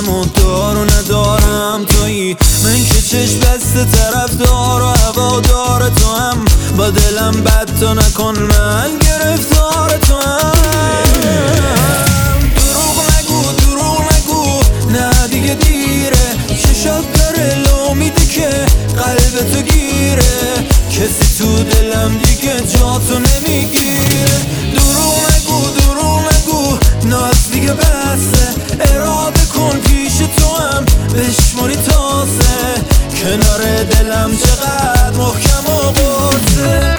دارم و دارو ندارم تویی، من که چشم بسته طرف دار و هوا داره تو هم، با دلم بد تو نکن من گرفتار تو هم. دروغ نگو نه دیگه دیره، چشات داره لو میده که قلب تو گیره، کسی تو دلم دیگه جاتو نمیگیره. دروغ نگو ناز دیگه بسته، اراده کن پیش تو هم بشماری تاسه، کنار دلم چقدر محکم و قرصه.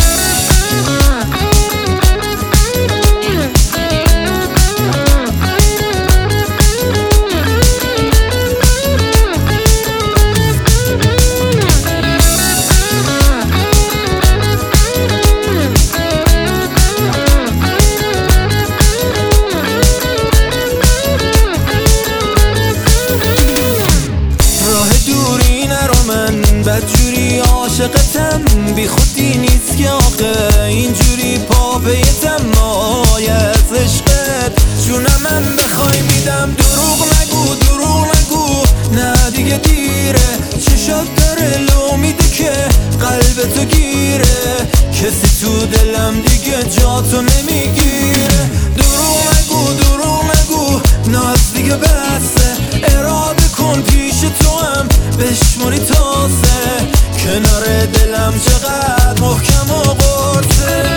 بدجوری عاشقتم، بی خودی نیست که آخه اینجوری پا بیتم مای از عشقت، جونم من بخوای میدم. دروغ نگو نه دیگه دیره، چشات داره لو میده که قلب تو گیره، کسی تو دلم دیگه جاتو نمیگیره. دروغ نگو ناز دیگه بسته، اراده کن پیش تو هم بشماری تاسه، کنار دلم چقدر محکم و قرصه.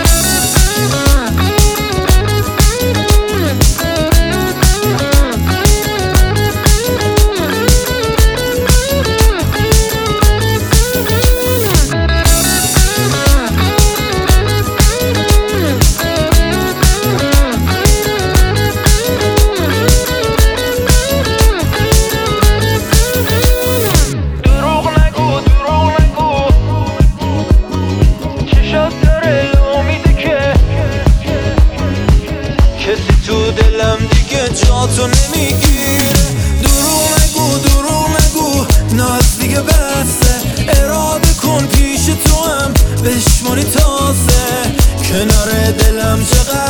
تو دلم دیگه جاتو نمیگیره. دروغ نگو ناز دیگه بسته، اراده کن پیش تو هم بشماری تاسه، کنار دلم چقدر